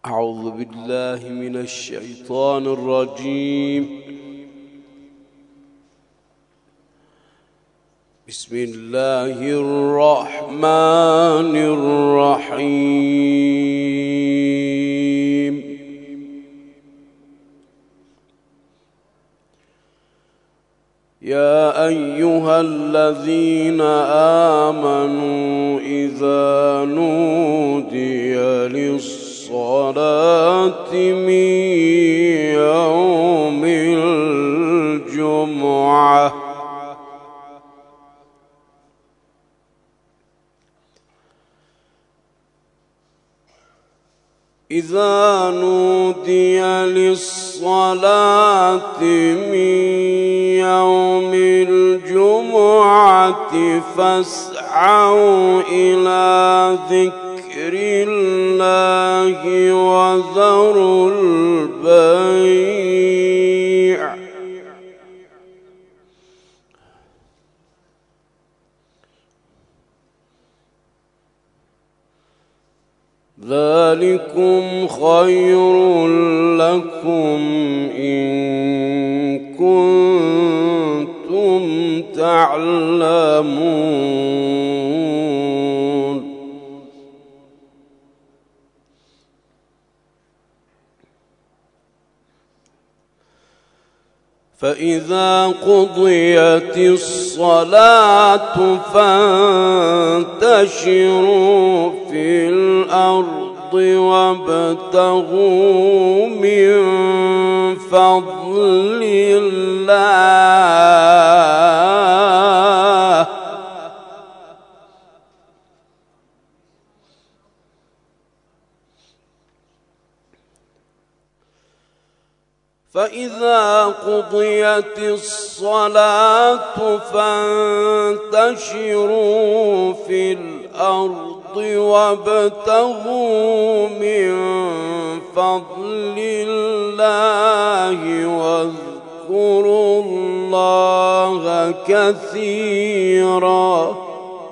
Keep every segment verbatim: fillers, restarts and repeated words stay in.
أعوذ بالله من الشيطان الرجيم. بسم الله الرحمن الرحيم. يا أيها الذين آمنوا إذا نودي للصلاة من يوم الجمعة إذا نودي للصلاة من يوم الجمعة فاسعوا إلى ذكر الله وذروا البيع ذلكم خير لكم إن كنتم تعلمون. فإذا قضيت الصلاة فانتشروا في الأرض وابتغوا من فضل الله فإذا قضيت الصلاة فانتشروا في الأرض وابتغوا من فضل الله واذكروا الله كثيرا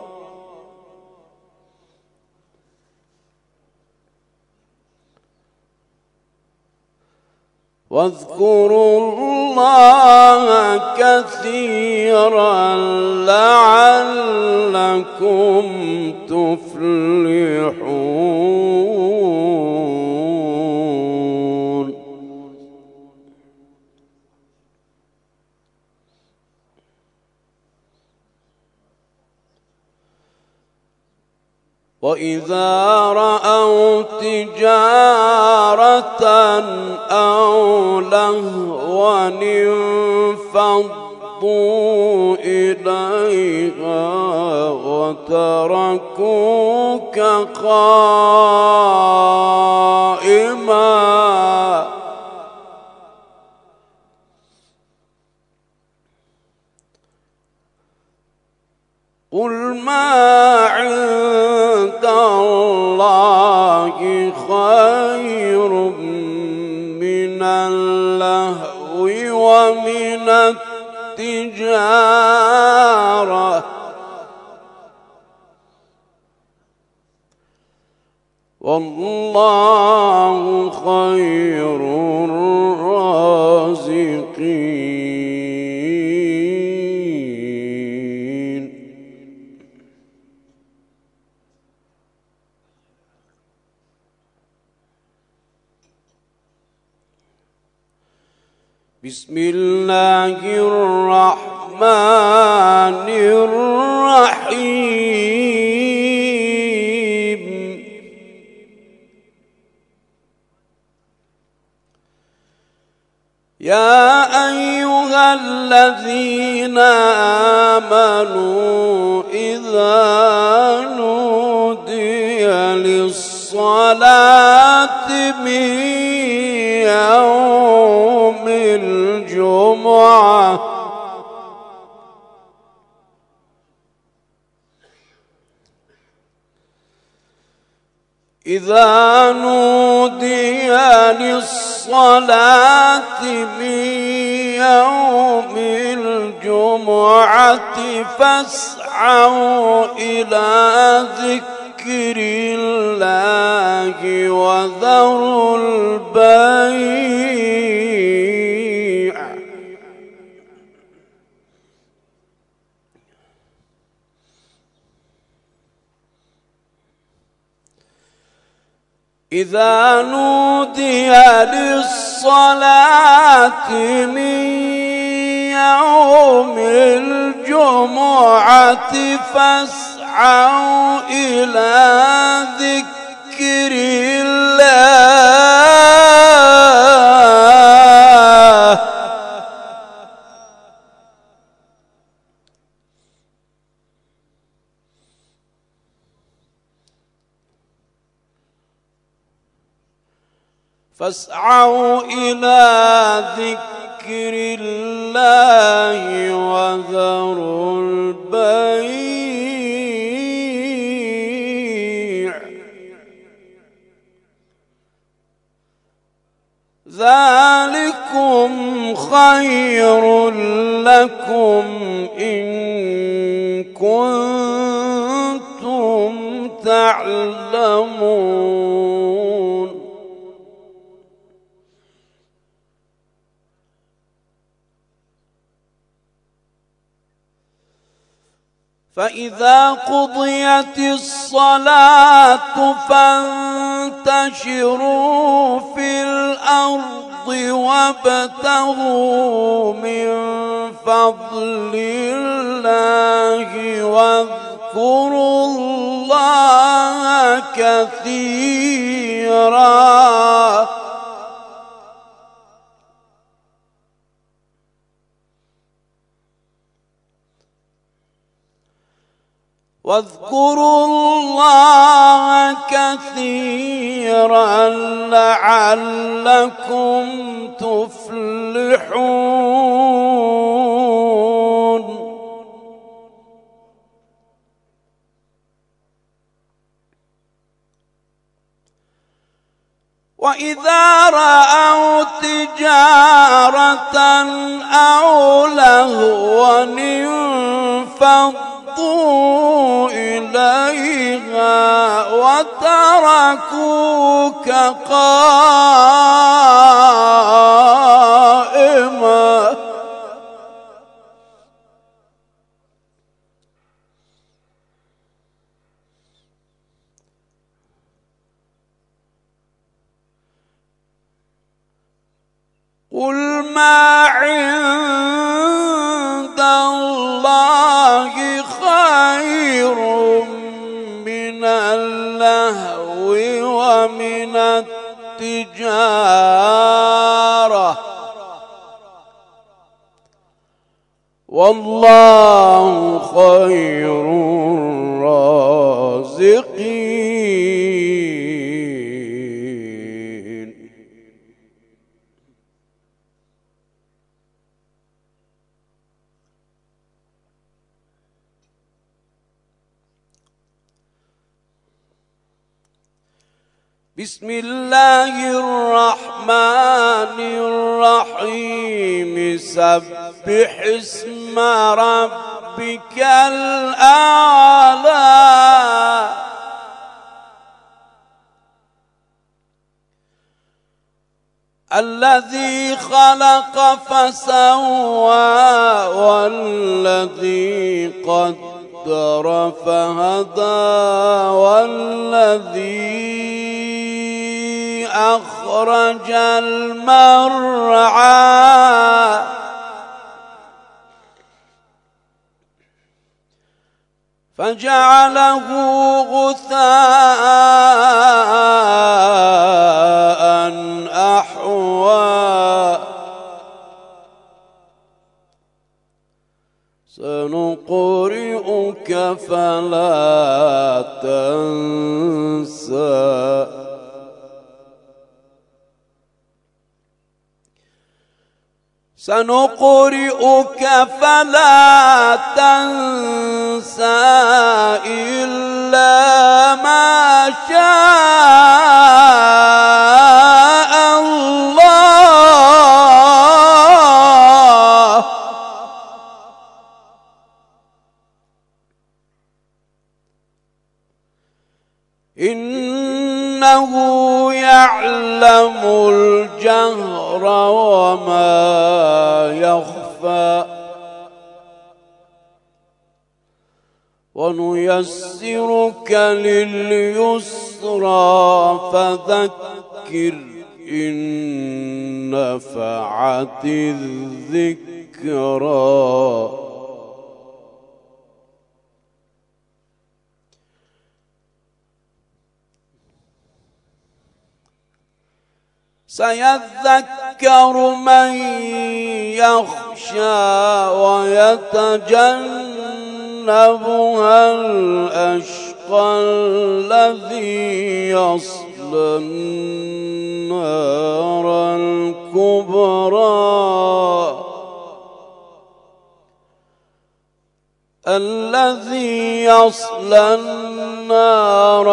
واذكروا الله كثيرا لعلكم تفلحون. وإذا رأوا تجارة أو لهوا انفضوا إليها وتركوك قائما قل ما عند الله خير من اللهو ومن التجارة والله خير الرازقين. بسم الله الرحمن الرحيم. يا أيها الذين آمنوا إذا نودي للصلاة من يوم الجمعة إذا نودي للصلاة من يوم الجمعة فاسعوا إلى ذكر ذكر الله وذروا البيع إذا نودي للصلاة من يوم الجمعة فاسعوا إلى ذكر الله فاسعوا إلى ذكر الله وذروا البيع ذلكم خير لكم إن كنتم تعلمون فإذا قضيت الصلاة فانتشروا في الأرض وابتغوا من فضل الله واذكروا الله كثيرا واذكروا الله كثيرا لعلكم تفلحون وإذا رأوا تجارة أو لهوا انفضوا إليها وتركوك قائما قل ما عند الله خير من اللهو ومن التجارة والله خير الرازقين. بسم الله الرحمن الرحيم سبح اسم ربك الأعلى الذي خلق فسوى والذي قدر فهدى والذي أخرج المرعى فجعله غثاء أحوى سنقرئك فلا تنسى سنقرئك فلا تنسى إلا ما شاء الله إنه يعلم الجهر وما يخفى ونيسرك لليسرى فذكر إن نفعت الذكرى سيذكر من يخشى ويتجنبها الأشقى الذي يصلى النار الكبرى الذي يصلى النار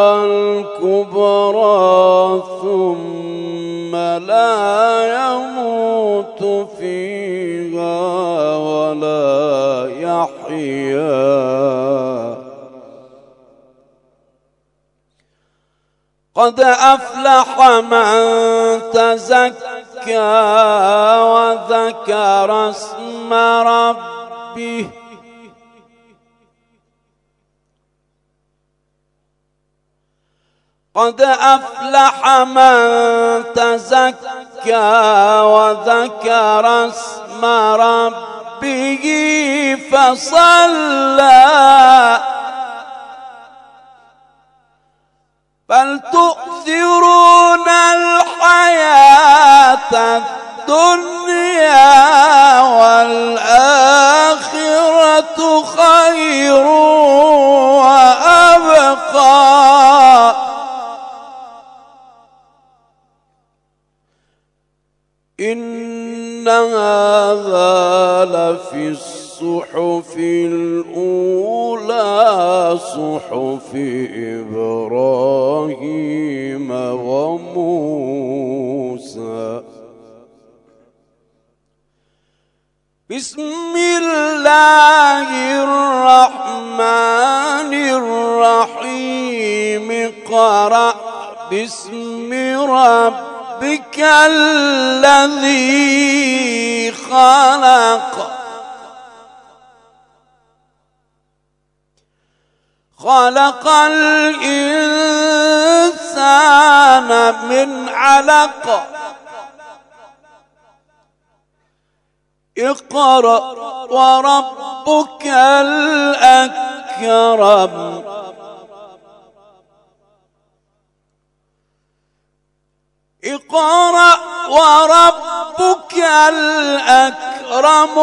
الكبرى ثم لا يموت فيها ولا يحيا قد أفلح من تزكى وذكر اسم ربه قد أفلح من تزكى وذكر اسم ربه فصلى بل تؤثرون الحياة الدنيا والآخرة خير وأبقى إن هذا لفي الصحف الأولى صحف إبراهيم وموسى بسم الله الرحمن الرحيم قرأ باسم ربك ربك الذي خلق خلق الإنسان من علق اقرأ وربك الأكرم اقرأ وربك الأكرم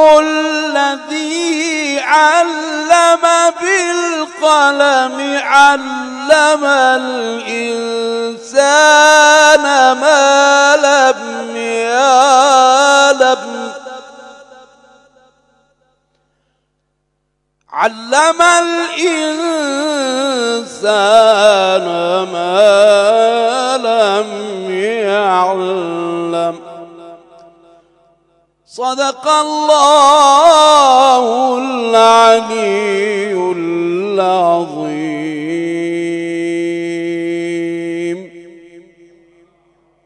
الذي علم بالقلم علم الإنسان ما لم يعلم علم الإنسان ما لم يعلم صدق الله العلي العظيم.